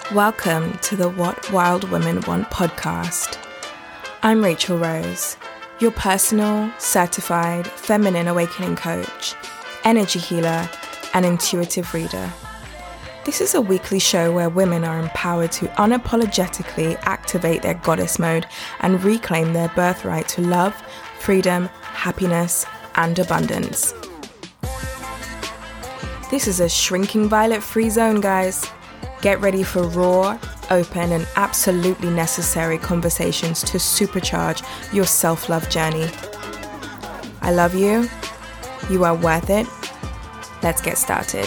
Welcome to the What Wild Women Want podcast. I'm Rachel Rose, your personal, certified, feminine awakening coach, energy healer, and intuitive reader. This is a weekly show where women are empowered to unapologetically activate their goddess mode and reclaim their birthright to love, freedom, happiness, and abundance. This is a shrinking violet free zone, guys. Get ready for raw, open, and absolutely necessary conversations to supercharge your self-love journey. I love you. You are worth it. Let's get started.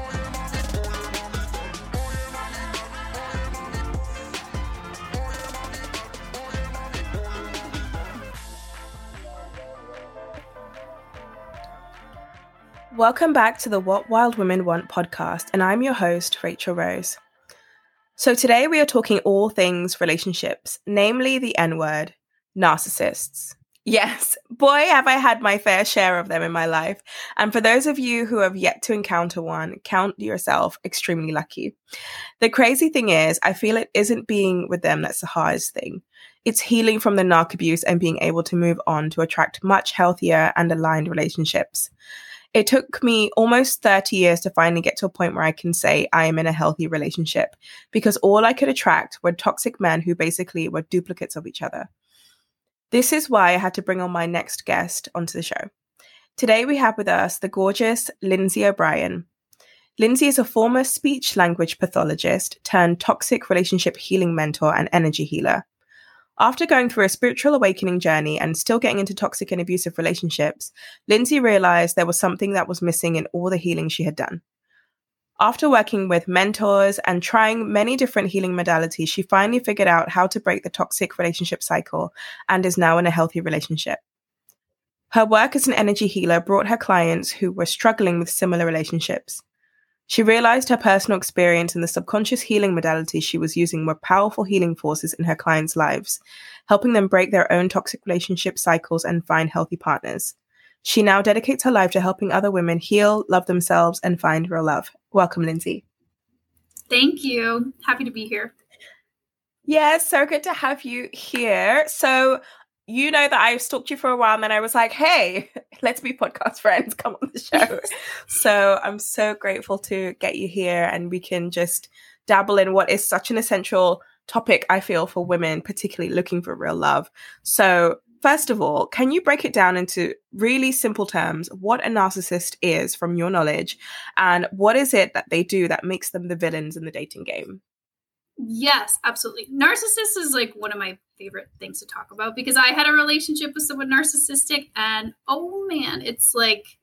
Welcome back to the What Wild Women Want podcast, and I'm your host, Rachel Rose. So today we are talking all things relationships, namely the N-word, narcissists. Yes, boy, have I had my fair share of them in my life. And for those of you who have yet to encounter one, count yourself extremely lucky. The crazy thing is, I feel it isn't being with them that's the hardest thing. It's healing from the narc abuse and being able to move on to attract much healthier and aligned relationships. It took me almost 30 years to finally get to a point where I can say I am in a healthy relationship, because all I could attract were toxic men who basically were duplicates of each other. This is why I had to bring on my next guest onto the show. Today we have with us the gorgeous Lindsay O'Brien. Lindsay is a former speech language pathologist turned toxic relationship healing mentor and energy healer. After going through a spiritual awakening journey and still getting into toxic and abusive relationships, Lindsay realized there was something that was missing in all the healing she had done. After working with mentors and trying many different healing modalities, she finally figured out how to break the toxic relationship cycle and is now in a healthy relationship. Her work as an energy healer brought her clients who were struggling with similar relationships. She realized her personal experience and the subconscious healing modalities she was using were powerful healing forces in her clients' lives, helping them break their own toxic relationship cycles and find healthy partners. She now dedicates her life to helping other women heal, love themselves, and find real love. Welcome, Lindsay. Thank you. Happy to be here. Yeah, so good to have you here. So, you know that I've stalked you for a while and then I was like, hey, let's be podcast friends, come on the show. So I'm so grateful to get you here and we can just dabble in what is such an essential topic, I feel, for women, particularly looking for real love. So first of all, can you break it down into really simple terms, what a narcissist is from your knowledge, and what is it that they do that makes them the villains in the dating game? Yes, absolutely. Narcissist is like one of my favorite things to talk about because I had a relationship with someone narcissistic and oh man, it's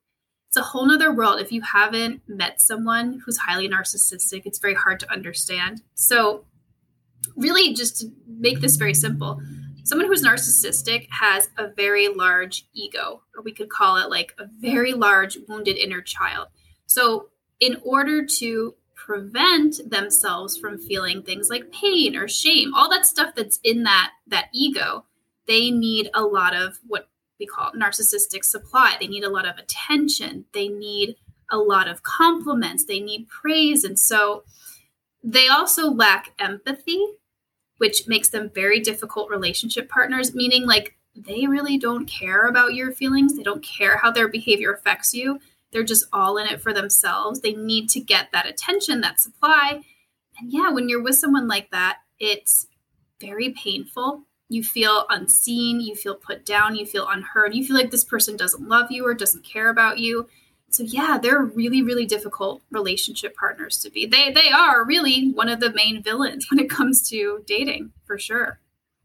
a whole nother world. If you haven't met someone who's highly narcissistic, it's very hard to understand. So really just to make this very simple, someone who's narcissistic has a very large ego, or we could call it like a very large wounded inner child. So in order to prevent themselves from feeling things like pain or shame, all that stuff that's in that ego, they need a lot of what we call narcissistic supply. They need a lot of attention. They need a lot of compliments. They need praise. And so they also lack empathy, which makes them very difficult relationship partners, meaning like they really don't care about your feelings. They don't care how their behavior affects you. They're just all in it for themselves. They need to get that attention, that supply. And yeah, when you're with someone like that, it's very painful. You feel unseen. You feel put down. You feel unheard. You feel like this person doesn't love you or doesn't care about you. So yeah, they're really, really difficult relationship partners to be. They are really one of the main villains when it comes to dating, for sure.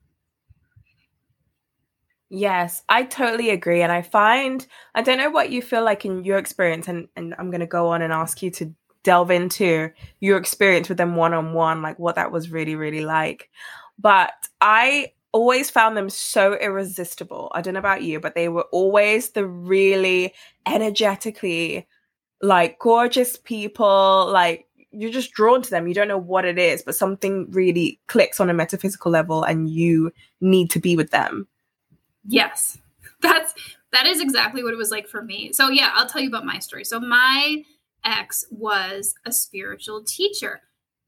Yes, I totally agree. And I don't know what you feel like in your experience, and I'm going to go on and ask you to delve into your experience with them one-on-one, like what that was really, really like. But I always found them so irresistible. I don't know about you, but they were always the really energetically, like, gorgeous people. Like, you're just drawn to them. You don't know what it is, but something really clicks on a metaphysical level and you need to be with them. Yes, that is exactly what it was like for me. So yeah, I'll tell you about my story. So my ex was a spiritual teacher.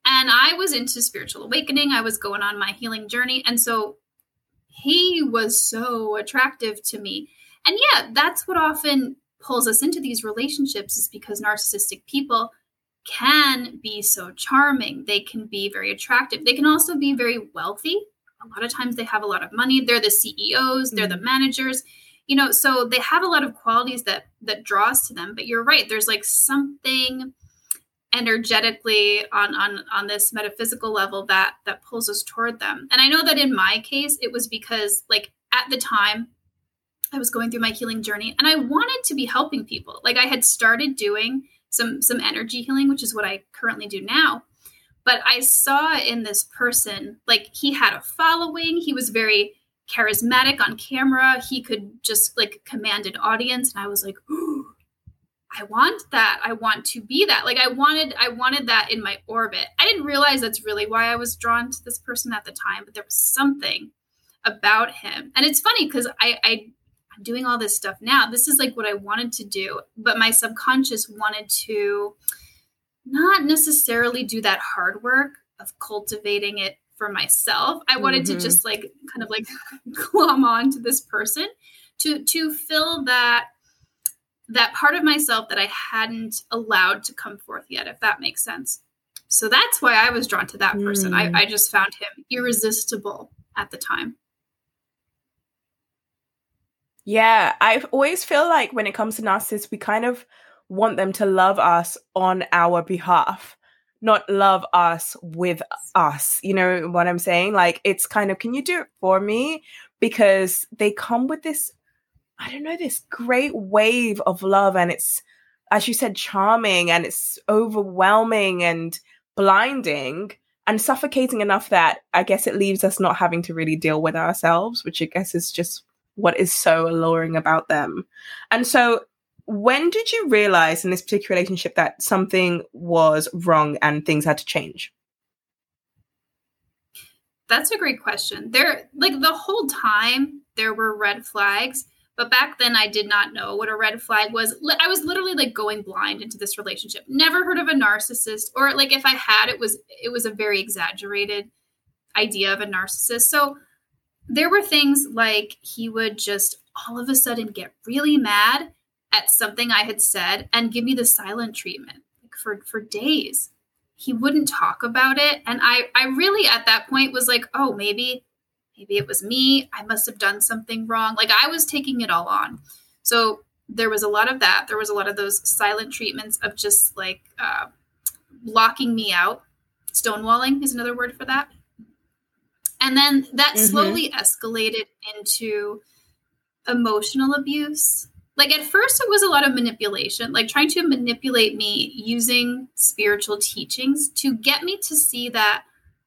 And I was into spiritual awakening. I was going on my healing journey. And so he was so attractive to me. And yeah, that's what often pulls us into these relationships, is because narcissistic people can be so charming. They can be very attractive. They can also be very wealthy. A lot of times they have a lot of money. They're the CEOs, they're the managers, so they have a lot of qualities that draws to them. But you're right. There's like something energetically on this metaphysical level that pulls us toward them. And I know that in my case, it was because like at the time I was going through my healing journey and I wanted to be helping people. Like I had started doing some energy healing, which is what I currently do now. But I saw in this person, like he had a following. He was very charismatic on camera. He could just like command an audience. And I was like, ooh, I want that. I want to be that. Like I wanted that in my orbit. I didn't realize that's really why I was drawn to this person at the time, but there was something about him. And it's funny because I'm doing all this stuff now. This is like what I wanted to do, but my subconscious wanted to not necessarily do that hard work of cultivating it for myself. I wanted to just like kind of like glom on to this person to fill that part of myself that I hadn't allowed to come forth yet, if that makes sense. So that's why I was drawn to that person. I just found him irresistible at the time. Yeah, I always feel like when it comes to narcissists, we kind of want them to love us on our behalf, not love us with us. You know what I'm saying? Like, it's kind of, can you do it for me? Because they come with this, I don't know, this great wave of love. And it's, as you said, charming, and it's overwhelming and blinding and suffocating enough that I guess it leaves us not having to really deal with ourselves, which I guess is just what is so alluring about them. And so when did you realize in this particular relationship that something was wrong and things had to change? That's a great question. There, like the whole time there were red flags, but back then I did not know what a red flag was. I was literally like going blind into this relationship. Never heard of a narcissist, or like if I had, it was a very exaggerated idea of a narcissist. So there were things like he would just all of a sudden get really mad at something I had said and give me the silent treatment like for days. He wouldn't talk about it. And I really at that point was like, oh, maybe it was me. I must have done something wrong. Like I was taking it all on. So there was a lot of that. There was a lot of those silent treatments of just like blocking me out. Stonewalling is another word for that. And then that slowly escalated into emotional abuse. Like at first it was a lot of manipulation, like trying to manipulate me using spiritual teachings to get me to see that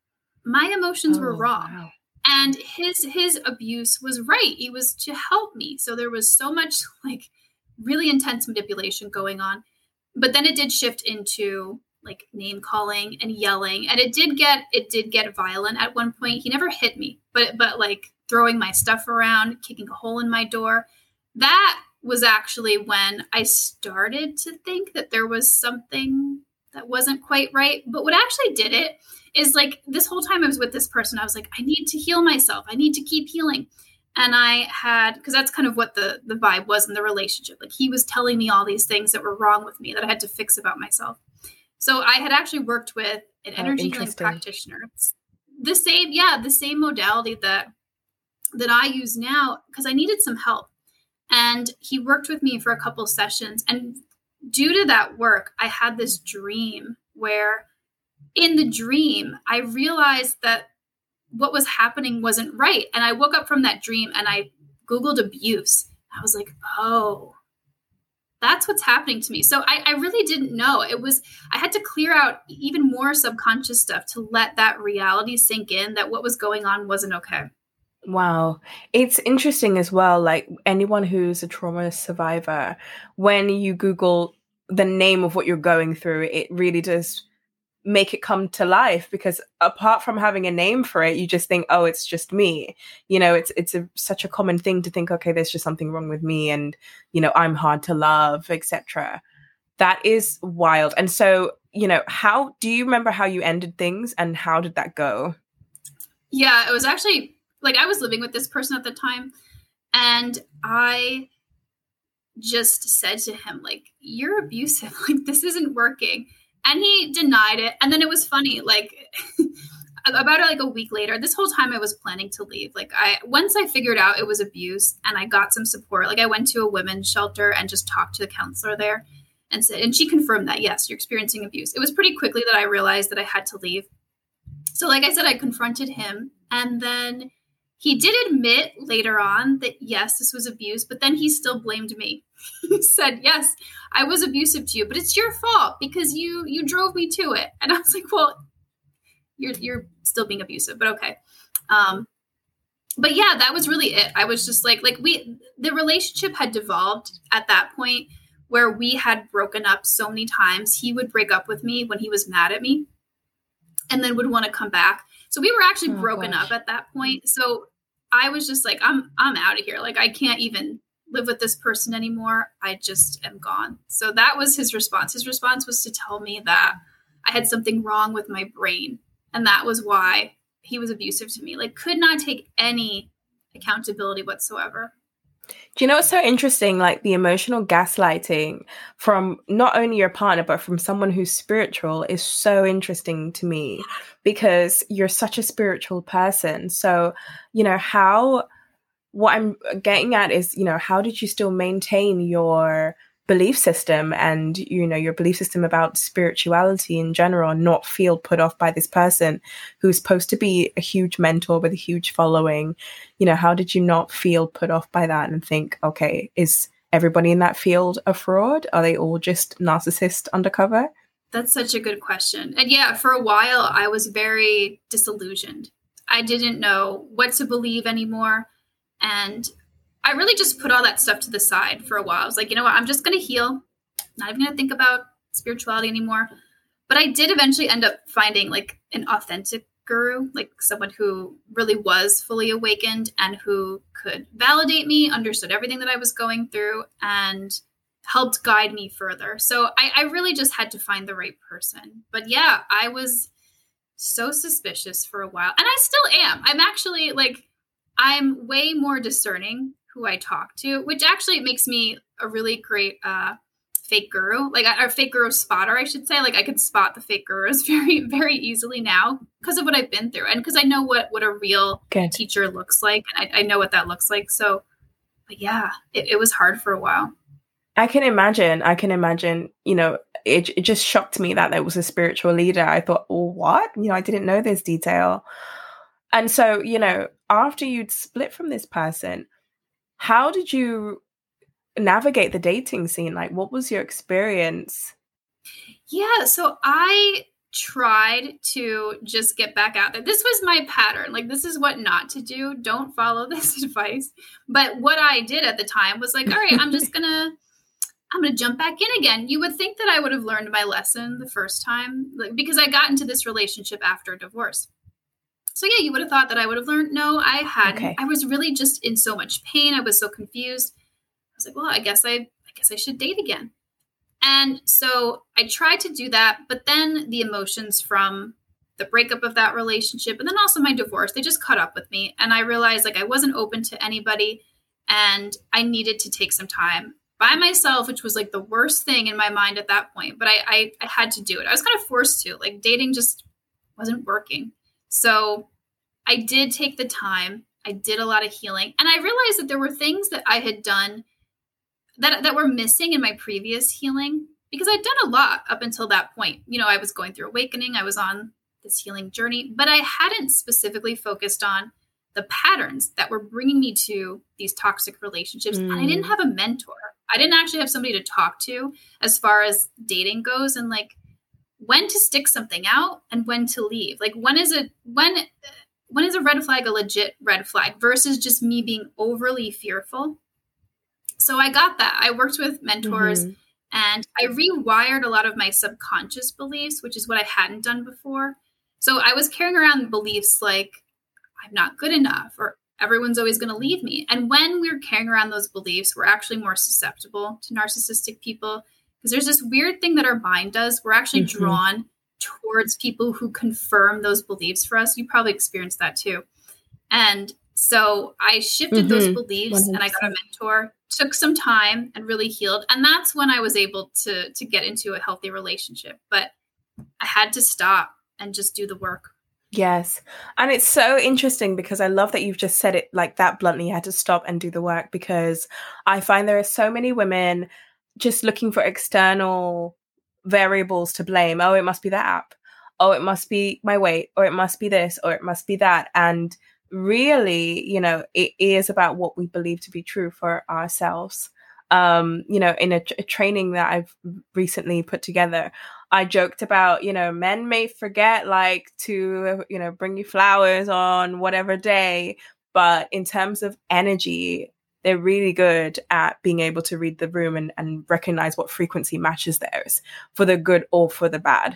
my emotions were wrong. Wow. And his abuse was right. It was to help me. So there was so much like really intense manipulation going on. But then it did shift into like name calling and yelling. And it did get violent at one point. He never hit me, but like throwing my stuff around, kicking a hole in my door. That was actually when I started to think that there was something that wasn't quite right. But what actually did it is like this whole time I was with this person, I was like, I need to heal myself. I need to keep healing. And I had, because that's kind of what the vibe was in the relationship. Like he was telling me all these things that were wrong with me that I had to fix about myself. So I had actually worked with an energy healing practitioner. The same modality that I use now, because I needed some help. And he worked with me for a couple sessions. And due to that work, I had this dream where in the dream, I realized that what was happening wasn't right. And I woke up from that dream and I Googled abuse. I was like, oh, that's what's happening to me. So I really didn't know. I had to clear out even more subconscious stuff to let that reality sink in that what was going on wasn't okay. Wow. It's interesting as well, like anyone who's a trauma survivor, when you Google the name of what you're going through, it really does make it come to life, because apart from having a name for it, you just think, oh, it's just me. You know, it's such a common thing to think, okay, there's just something wrong with me and, you know, I'm hard to love, etc. That is wild. And so how do you remember how you ended things and how did that go? Yeah, it was actually like I was living with this person at the time, and I just said to him, like, you're abusive. Like, this isn't working. And he denied it. And then it was funny, like, about like a week later, this whole time I was planning to leave. Like, once I figured out it was abuse and I got some support, like I went to a women's shelter and just talked to the counselor there and she confirmed that, yes, you're experiencing abuse. It was pretty quickly that I realized that I had to leave. So like I said, I confronted him, and then he did admit later on that, yes, this was abuse, but then he still blamed me. He said, yes, I was abusive to you, but it's your fault because you drove me to it. And I was like, well, you're still being abusive, but okay. But yeah, that was really it. I was just like the relationship had devolved at that point where we had broken up so many times. He would break up with me when he was mad at me and then would want to come back. So we were actually broken up at that point. So I was just like, I'm out of here. Like, I can't even live with this person anymore. I just am gone. So that was his response. His response was to tell me that I had something wrong with my brain. And that was why he was abusive to me. Like, could not take any accountability whatsoever. Do you know what's so interesting? Like, the emotional gaslighting from not only your partner, but from someone who's spiritual is so interesting to me because you're such a spiritual person. So, what I'm getting at is, how did you still maintain your belief system and, your belief system about spirituality in general and not feel put off by this person who's supposed to be a huge mentor with a huge following? How did you not feel put off by that and think, okay, is everybody in that field a fraud? Are they all just narcissists undercover? That's such a good question. And yeah, for a while, I was very disillusioned. I didn't know what to believe anymore. And I really just put all that stuff to the side for a while. I was like, you know what, I'm just going to heal. Not even going to think about spirituality anymore. But I did eventually end up finding like an authentic guru, like someone who really was fully awakened and who could validate me, understood everything that I was going through, and helped guide me further. So I really just had to find the right person. But yeah, I was so suspicious for a while. And I still am. I'm way more discerning who I talk to, which actually makes me a really great fake guru, like a fake guru spotter, I should say. Like, I could spot the fake gurus very, very easily now because of what I've been through and because I know what a real teacher looks like. And I know what that looks like. So, but yeah, it was hard for a while. I can imagine, it just shocked me that there was a spiritual leader. I thought, oh, what? I didn't know this detail. And so, after you'd split from this person, how did you navigate the dating scene? Like, what was your experience? Yeah, so I tried to just get back out there. This was my pattern. Like, this is what not to do. Don't follow this advice. But what I did at the time was like, all right, I'm going to jump back in again. You would think that I would have learned my lesson the first time, like, because I got into this relationship after a divorce. So yeah, you would have thought that I would have learned. No, I hadn't. Okay. I was really just in so much pain. I was so confused. I was like, well, I guess I should date again. And so I tried to do that, but then the emotions from the breakup of that relationship and then also my divorce, they just caught up with me. And I realized like I wasn't open to anybody and I needed to take some time by myself, which was like the worst thing in my mind at that point. But I had to do it. I was kind of forced to. Like, dating just wasn't working. So I did take the time. I did a lot of healing. And I realized that there were things that I had done that were missing in my previous healing because I'd done a lot up until that point. I was going through awakening. I was on this healing journey, but I hadn't specifically focused on the patterns that were bringing me to these toxic relationships. And I didn't have a mentor. I didn't actually have somebody to talk to as far as dating goes and like when to stick something out and when to leave. Like, when is a red flag a legit red flag versus just me being overly fearful? So I got that. I worked with mentors and I rewired a lot of my subconscious beliefs, which is what I hadn't done before. So I was carrying around beliefs like I'm not good enough or everyone's always going to leave me. And when we're carrying around those beliefs, we're actually more susceptible to narcissistic people Because there's this weird thing that our mind does. We're actually drawn towards people who confirm those beliefs for us. You probably experienced that too. And so I shifted those beliefs 100%. And I got a mentor, took some time and really healed. And that's when I was able to get into a healthy relationship. But I had to stop and just do the work. Yes. And it's so interesting because I love that you've just said it like that bluntly. You had to stop and do the work, because I find there are so many women just looking for external variables to blame. Oh, it must be the app. Oh, it must be my weight, or it must be this, or it must be that. And really, you know, it is about what we believe to be true for ourselves. You know, in a training that I've recently put together, I joked about, you know, men may forget like to, you know, bring you flowers on whatever day, but in terms of energy, they're really good at being able to read the room and recognize what frequency matches theirs for the good or for the bad.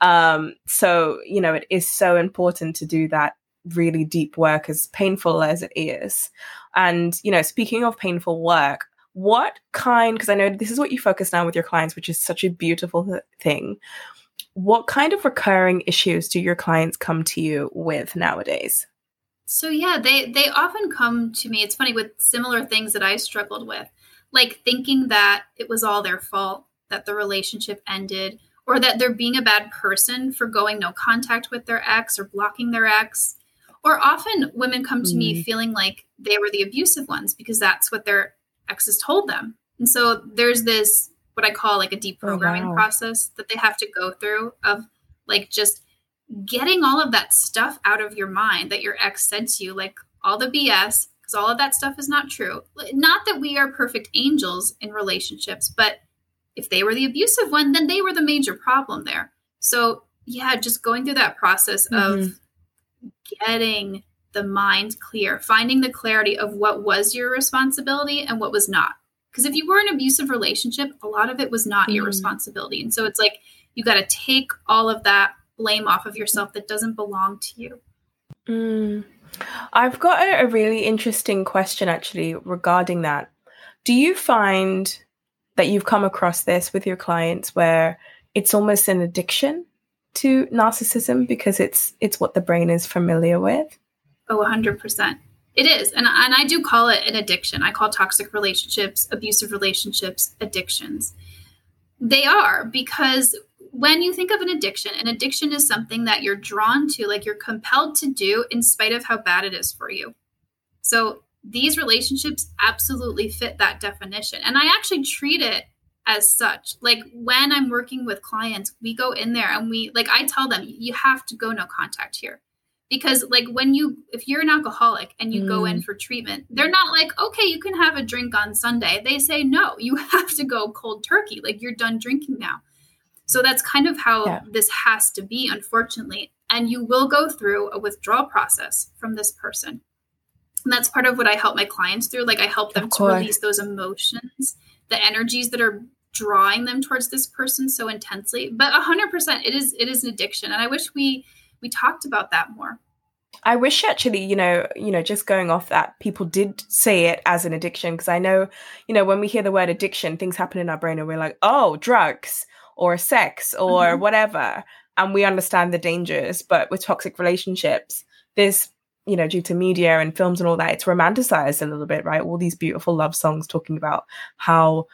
So, you know, it is so important to do that really deep work, as painful as it is. And, you know, speaking of painful work, what kind, because I know this is what you focus now with your clients, which is such a beautiful thing. What kind of recurring issues do your clients come to you with nowadays? So yeah, they often come to me. It's funny, with similar things that I struggled with, like thinking that it was all their fault, that the relationship ended, or that they're being a bad person for going no contact with their ex or blocking their ex. Or often women come to me feeling like they were the abusive ones because that's what their exes told them. And so there's this, what I call like a deprogramming process that they have to go through of like just getting all of that stuff out of your mind that your ex said to you, like all the BS, because all of that stuff is not true. Not that we are perfect angels in relationships, but if they were the abusive one, then they were the major problem there. So yeah, just going through that process of getting the mind clear, finding the clarity of what was your responsibility and what was not. Because if you were in an abusive relationship, a lot of it was not your responsibility. And so it's like, you got to take all of that blame off of yourself that doesn't belong to you. I've got a really interesting question actually regarding that. Do you find that you've come across this with your clients where it's almost an addiction to narcissism because it's what the brain is familiar with? Oh, 100%. It is. And I do call it an addiction. I call toxic relationships, abusive relationships, addictions. They are, because when you think of an addiction is something that you're drawn to, like you're compelled to do in spite of how bad it is for you. So these relationships absolutely fit that definition. And I actually treat it as such. Like when I'm working with clients, we go in there and I tell them, you have to go no contact here. Because like if you're an alcoholic and you go in for treatment, they're not like, okay, you can have a drink on Sunday. They say, no, you have to go cold turkey. Like you're done drinking now. So that's kind of how this has to be, unfortunately. And you will go through a withdrawal process from this person. And that's part of what I help my clients through. Like I help them to release those emotions, the energies that are drawing them towards this person so intensely. But 100%, it is an addiction. And I wish we talked about that more. I wish actually, just going off that, people did say it as an addiction, because I know, when we hear the word addiction, things happen in our brain and we're like, oh, drugs or sex or whatever. And we understand the dangers. But with toxic relationships, there's, due to media and films and all that, it's romanticized a little bit, right? All these beautiful love songs talking about how,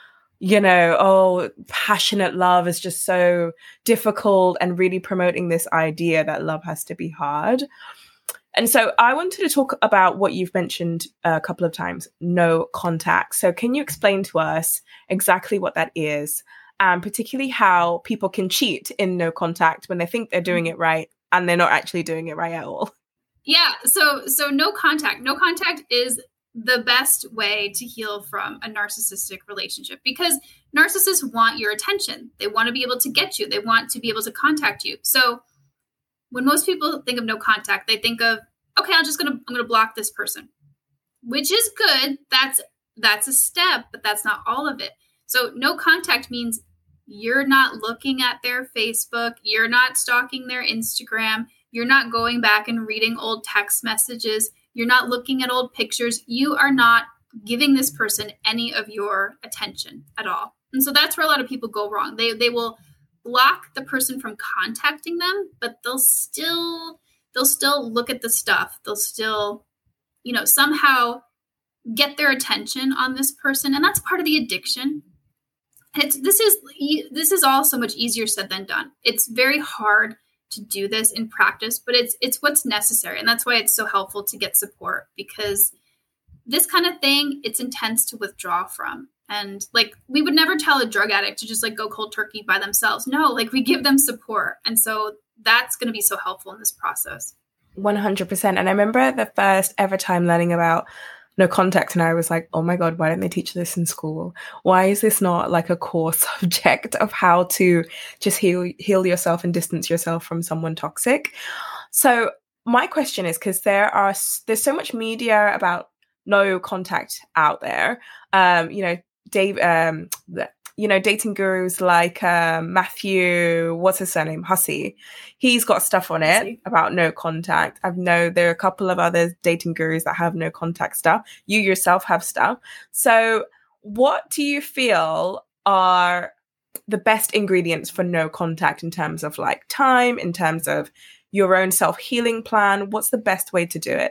passionate love is just so difficult, and really promoting this idea that love has to be hard. And so I wanted to talk about what you've mentioned a couple of times, no contact. So can you explain to us exactly what that is, and particularly how people can cheat in no contact when they think they're doing it right and they're not actually doing it right at all? Yeah. So no contact. No contact is the best way to heal from a narcissistic relationship, because narcissists want your attention. They want to be able to get you. They want to be able to contact you. So when most people think of no contact, they think of, okay, I'm going to block this person, which is good. That's a step, but that's not all of it. So no contact means you're not looking at their Facebook. You're not stalking their Instagram. You're not going back and reading old text messages. You're not looking at old pictures. You are not giving this person any of your attention at all. And so that's where a lot of people go wrong. They will block the person from contacting them, but they'll still look at the stuff. They'll still, somehow get their attention on this person. And that's part of the addiction. This is all so much easier said than done. It's very hard to do this in practice, but it's what's necessary. And that's why it's so helpful to get support, because this kind of thing, it's intense to withdraw from. And like, we would never tell a drug addict to just like go cold turkey by themselves. No, like we give them support. And so that's going to be so helpful in this process. 100%. And I remember the first ever time learning about no contact, and I was like, oh my God, why don't they teach this in school? Why is this not like a core subject of how to just heal yourself and distance yourself from someone toxic? So my question is, because there's so much media about no contact out there, dating gurus like Matthew, what's his surname? Hussey. He's got stuff on it about no contact. I know there are a couple of other dating gurus that have no contact stuff. You yourself have stuff. So what do you feel are the best ingredients for no contact in terms of like time, in terms of your own self-healing plan? What's the best way to do it?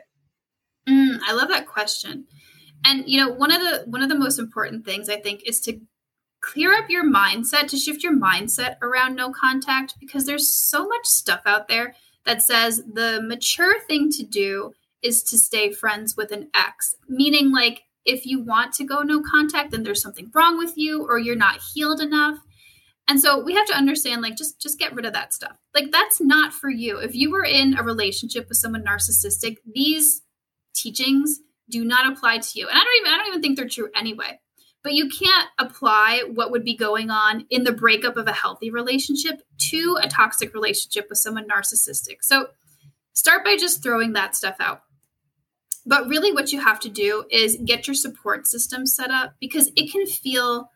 I love that question. And, one of the most important things I think is to clear up your mindset, to shift your mindset around no contact, because there's so much stuff out there that says the mature thing to do is to stay friends with an ex, meaning like if you want to go no contact, then there's something wrong with you or you're not healed enough. And so we have to understand, like, just get rid of that stuff. Like, that's not for you. If you were in a relationship with someone narcissistic, these teachings do not apply to you. And I don't even think they're true anyway. But you can't apply what would be going on in the breakup of a healthy relationship to a toxic relationship with someone narcissistic. So start by just throwing that stuff out. But really what you have to do is get your support system set up, because it can feel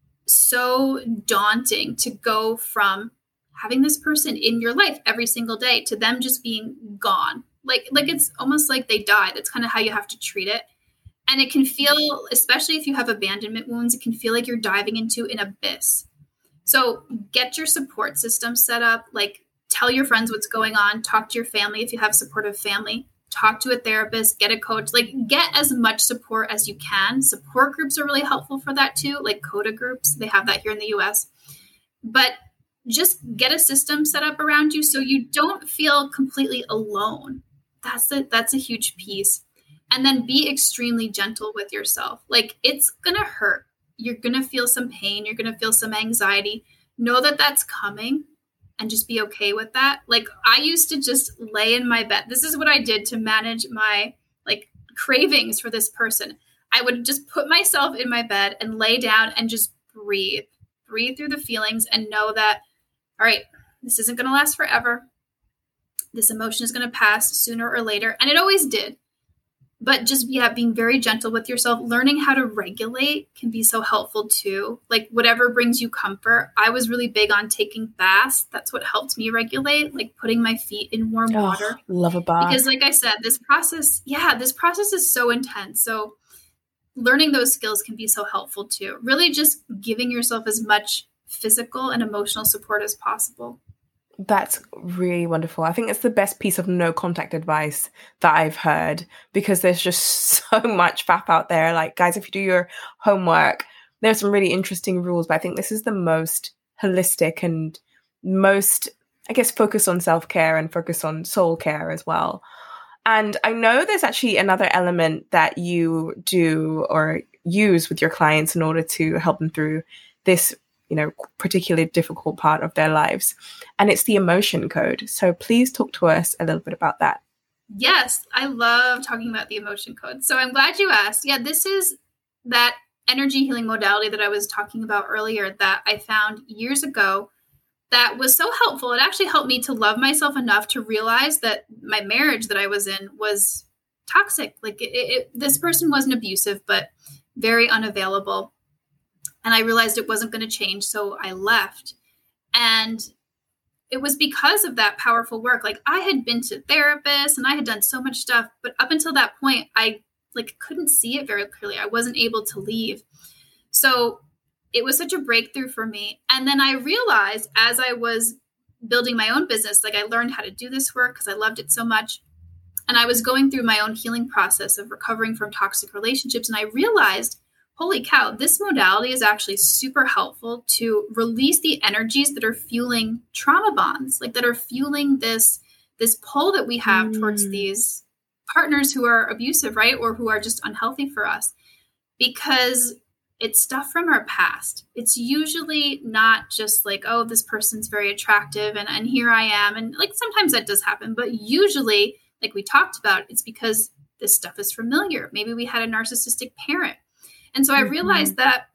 so daunting to go from having this person in your life every single day to them just being gone. Like it's almost like they died. That's kind of how you have to treat it. And it can feel, especially if you have abandonment wounds, it can feel like you're diving into an abyss. So get your support system set up, like tell your friends what's going on, talk to your family if you have supportive family, talk to a therapist, get a coach, like get as much support as you can. Support groups are really helpful for that too, like CODA groups. They have that here in the US. But just get a system set up around you so you don't feel completely alone. That's a huge piece. And then be extremely gentle with yourself. Like, it's going to hurt. You're going to feel some pain. You're going to feel some anxiety. Know that that's coming and just be okay with that. Like, I used to just lay in my bed. This is what I did to manage my like cravings for this person. I would just put myself in my bed and lay down and just breathe through the feelings and know that, all right, this isn't going to last forever. This emotion is going to pass sooner or later. And it always did. But just, being very gentle with yourself, learning how to regulate can be so helpful too. Like whatever brings you comfort. I was really big on taking baths. That's what helped me regulate, like putting my feet in warm water. Love a bath. Because like I said, this process is so intense. So learning those skills can be so helpful too. Really just giving yourself as much physical and emotional support as possible. That's really wonderful. I think it's the best piece of no contact advice that I've heard, because there's just so much faff out there. Like, guys, if you do your homework, there's some really interesting rules, but I think this is the most holistic and most, I guess, focus on self-care and focus on soul care as well. And I know there's actually another element that you do or use with your clients in order to help them through this particularly difficult part of their lives. And it's the emotion code. So please talk to us a little bit about that. Yes, I love talking about the emotion code. So I'm glad you asked. Yeah, this is that energy healing modality that I was talking about earlier that I found years ago that was so helpful. It actually helped me to love myself enough to realize that my marriage that I was in was toxic. Like this person wasn't abusive, but very unavailable. And I realized it wasn't going to change. So I left. And it was because of that powerful work. Like I had been to therapists and I had done so much stuff, but up until that point, I couldn't see it very clearly. I wasn't able to leave. So it was such a breakthrough for me. And then I realized as I was building my own business, like I learned how to do this work because I loved it so much. And I was going through my own healing process of recovering from toxic relationships. And I realized, holy cow, this modality is actually super helpful to release the energies that are fueling trauma bonds, like that are fueling this pull that we have towards these partners who are abusive, right? Or who are just unhealthy for us, because it's stuff from our past. It's usually not just like, oh, this person's very attractive and here I am. And like sometimes that does happen, but usually, like we talked about, it's because this stuff is familiar. Maybe we had a narcissistic parent. And so I realized that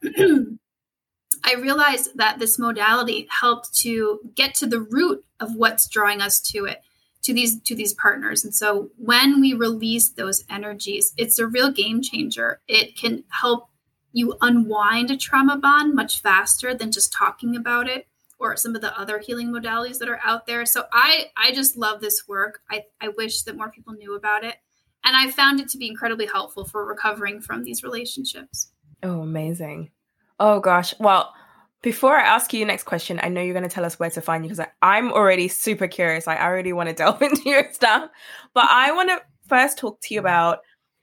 this modality helped to get to the root of what's drawing us to it, to these partners. And so when we release those energies, it's a real game changer. It can help you unwind a trauma bond much faster than just talking about it or some of the other healing modalities that are out there. So I just love this work. I wish that more people knew about it. And I found it to be incredibly helpful for recovering from these relationships. Oh, amazing. Oh, gosh. Well, before I ask you your next question, I know you're going to tell us where to find you because I'm already super curious. I already want to delve into your stuff. But I want to first talk to you about,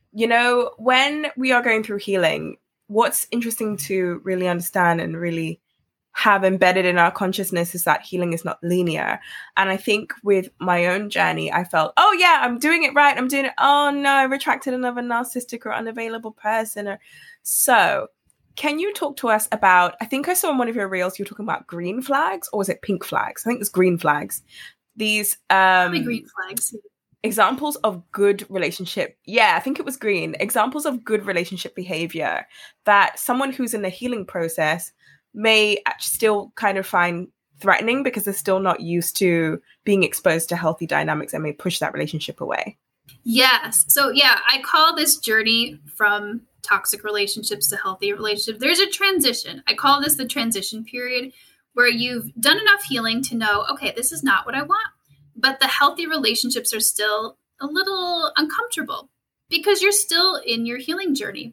when we are going through healing, what's interesting to really understand and really have embedded in our consciousness is that healing is not linear. And I think with my own journey, I felt, oh yeah, I'm doing it right. I'm doing it. Oh no, I attracted another narcissistic or unavailable person. So can you talk to us about, I think I saw in one of your reels, you were talking about green flags, or was it pink flags? I think it's green flags. These probably green flags. Examples of good relationship. Yeah, I think it was green. Examples of good relationship behavior that someone who's in the healing process may still kind of find threatening because they're still not used to being exposed to healthy dynamics and may push that relationship away. Yes. So yeah, I call this journey from toxic relationships to healthy relationships. There's a transition. I call this the transition period where you've done enough healing to know, okay, this is not what I want. But the healthy relationships are still a little uncomfortable because you're still in your healing journey.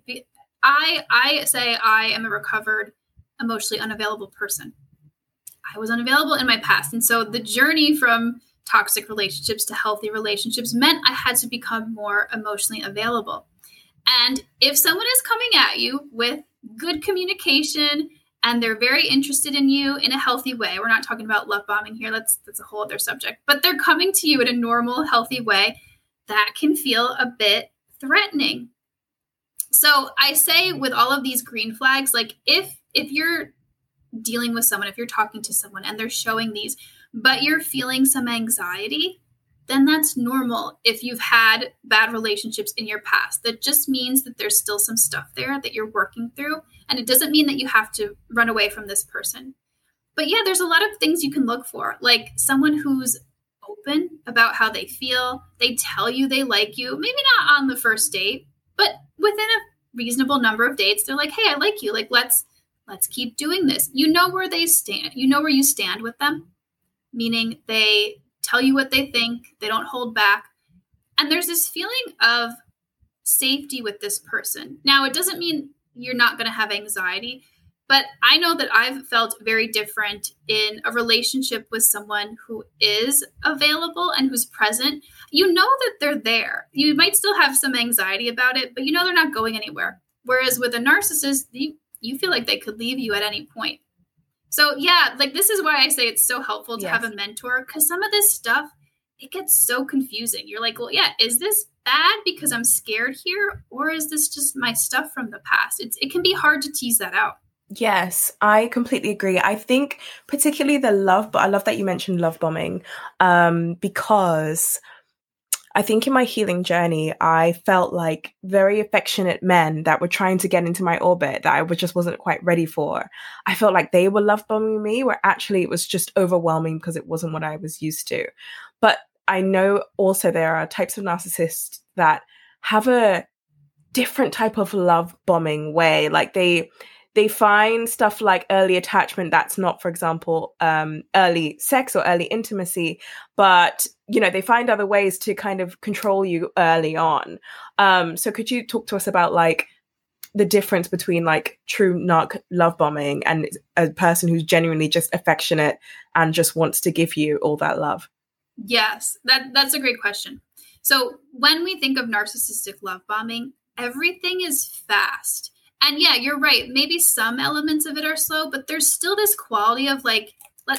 I say I am a recovered, emotionally unavailable person. I was unavailable in my past. And so the journey from toxic relationships to healthy relationships meant I had to become more emotionally available. And if someone is coming at you with good communication and they're very interested in you in a healthy way, we're not talking about love bombing here. That's a whole other subject. But they're coming to you in a normal, healthy way, that can feel a bit threatening. So I say with all of these green flags, like if you're dealing with someone, if you're talking to someone and they're showing these, but you're feeling some anxiety, then that's normal if you've had bad relationships in your past. That just means that there's still some stuff there that you're working through. And it doesn't mean that you have to run away from this person. But yeah, there's a lot of things you can look for, like someone who's open about how they feel. They tell you they like you, maybe not on the first date, but within a reasonable number of dates, they're like, hey, I like you. Like, let's keep doing this. You know where they stand. You know where you stand with them, meaning they tell you what they think. They don't hold back. And there's this feeling of safety with this person. Now, it doesn't mean you're not going to have anxiety, but I know that I've felt very different in a relationship with someone who is available and who's present. You know that they're there. You might still have some anxiety about it, but you know they're not going anywhere. Whereas with a narcissist, you feel like they could leave you at any point. So yeah, like this is why I say it's so helpful to have a mentor, because some of this stuff, it gets so confusing. You're like, well, yeah, is this bad because I'm scared here? Or is this just my stuff from the past? It can be hard to tease that out. Yes, I completely agree. I think particularly I love that you mentioned love bombing, because I think in my healing journey, I felt like very affectionate men that were trying to get into my orbit that I just wasn't quite ready for. I felt like they were love bombing me, where actually it was just overwhelming because it wasn't what I was used to. But I know also there are types of narcissists that have a different type of love bombing way. Like they find stuff like early attachment that's not, for example, early sex or early intimacy, but, you know, they find other ways to kind of control you early on. So could you talk to us about like the difference between like true narc love bombing and a person who's genuinely just affectionate and just wants to give you all that love? Yes, that's a great question. So when we think of narcissistic love bombing, everything is fast. And yeah, you're right. Maybe some elements of it are slow, but there's still this quality of like,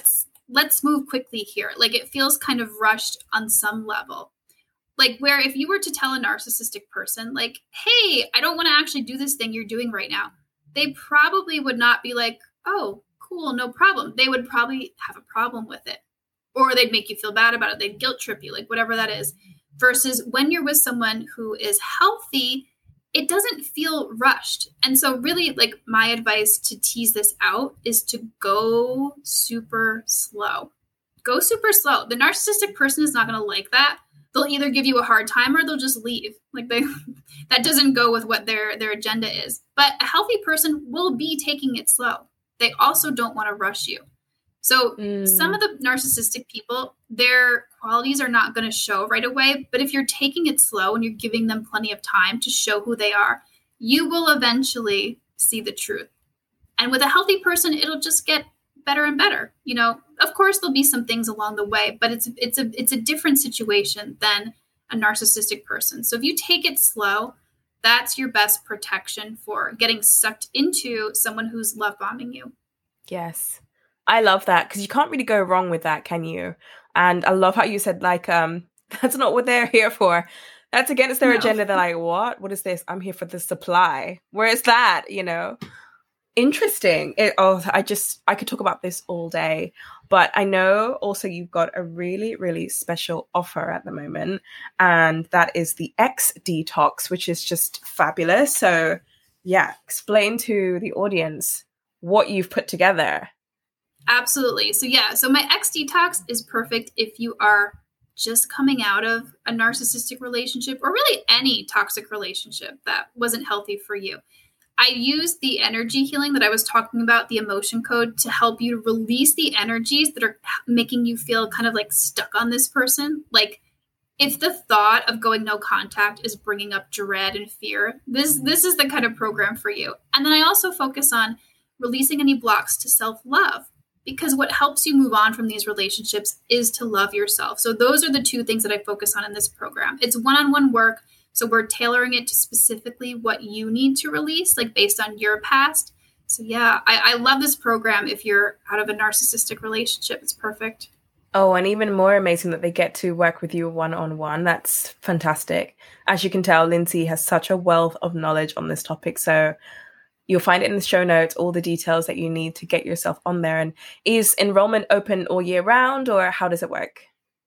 let's move quickly here. Like it feels kind of rushed on some level. Like where if you were to tell a narcissistic person, like, hey, I don't want to actually do this thing you're doing right now, they probably would not be like, oh, cool, no problem. They would probably have a problem with it. Or they'd make you feel bad about it. They'd guilt trip you, like whatever that is. Versus when you're with someone who is healthy, it doesn't feel rushed. And so really like my advice to tease this out is to go super slow. Go super slow. The narcissistic person is not going to like that. They'll either give you a hard time or they'll just leave. Like that doesn't go with what their agenda is. But a healthy person will be taking it slow. They also don't want to rush you. So some of the narcissistic people, their qualities are not going to show right away. But if you're taking it slow and you're giving them plenty of time to show who they are, you will eventually see the truth. And with a healthy person, it'll just get better and better. You know, of course, there'll be some things along the way, but it's a different situation than a narcissistic person. So if you take it slow, that's your best protection for getting sucked into someone who's love bombing you. Yes. I love that because you can't really go wrong with that, can you? And I love how you said, like, that's not what they're here for. That's against their agenda. They're like, what is this? I'm here for the supply. Where is that? You know? Interesting. I could talk about this all day. But I know also you've got a really, really special offer at the moment. And that is the X Detox, which is just fabulous. So yeah, explain to the audience what you've put together. Absolutely. So my X Detox is perfect if you are just coming out of a narcissistic relationship or really any toxic relationship that wasn't healthy for you. I use the energy healing that I was talking about, the emotion code, to help you release the energies that are making you feel kind of like stuck on this person. Like if the thought of going no contact is bringing up dread and fear, this is the kind of program for you. And then I also focus on releasing any blocks to self-love. Because what helps you move on from these relationships is to love yourself. So those are the two things that I focus on in this program. It's one-on-one work. So we're tailoring it to specifically what you need to release, like based on your past. So yeah, I love this program. If you're out of a narcissistic relationship, it's perfect. Oh, and even more amazing that they get to work with you one-on-one. That's fantastic. As you can tell, Lindsay has such a wealth of knowledge on this topic. So you'll find it in the show notes, all the details that you need to get yourself on there. And is enrollment open all year round, or how does it work?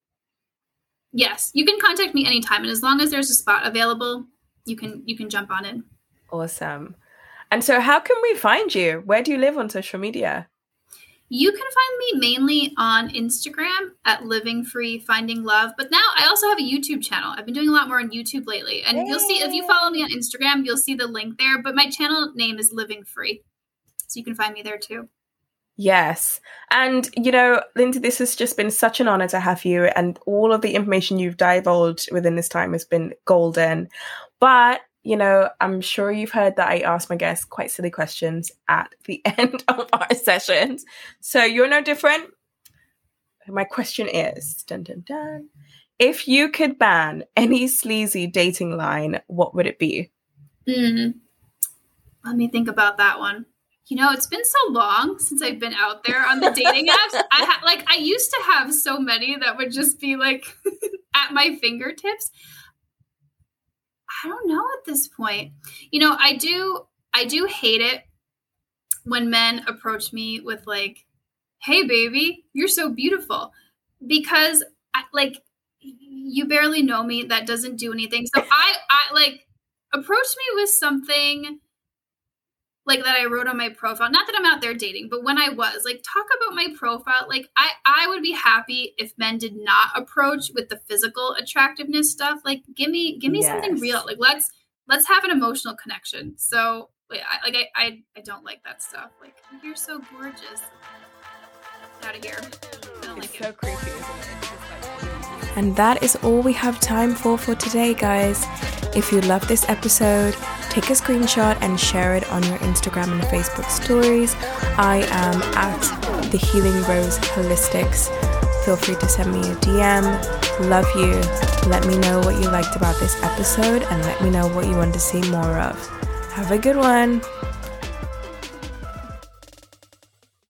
Yes, you can contact me anytime. And as long as there's a spot available, you can jump on in. Awesome. And so how can we find you? Where do you live on social media? You can find me mainly on Instagram at Living Free Finding Love. But now I also have a YouTube channel. I've been doing a lot more on YouTube lately. And You'll see, if you follow me on Instagram, you'll see the link there. But my channel name is Living Free. So you can find me there too. Yes. And, you know, Lindsay, this has just been such an honor to have you. And all of the information you've divulged within this time has been golden. But you know, I'm sure you've heard that I ask my guests quite silly questions at the end of our sessions. So you're no different. My question is, dun, dun, dun, if you could ban any sleazy dating line, what would it be? Let me think about that one. You know, it's been so long since I've been out there on the dating apps. I used to have so many that would just be like at my fingertips. I don't know at this point. You know, I do hate it when men approach me with like, hey, baby, you're so beautiful. Because you barely know me. That doesn't do anything. So I approach me with something like that I wrote on my profile. Not that I'm out there dating, but when I was like, talk about my profile. Like I would be happy if men did not approach with the physical attractiveness stuff. Like give me yes. something real. Like let's have an emotional connection. So I don't like that stuff. Like you're so gorgeous. Out of here. I don't like it. So creepy, isn't it? And that is all we have time for today, guys. If you love this episode, take a screenshot and share it on your Instagram and Facebook stories. I am at The Healing Rose Holistics. Feel free to send me a DM. Love you. Let me know what you liked about this episode and let me know what you want to see more of. Have a good one.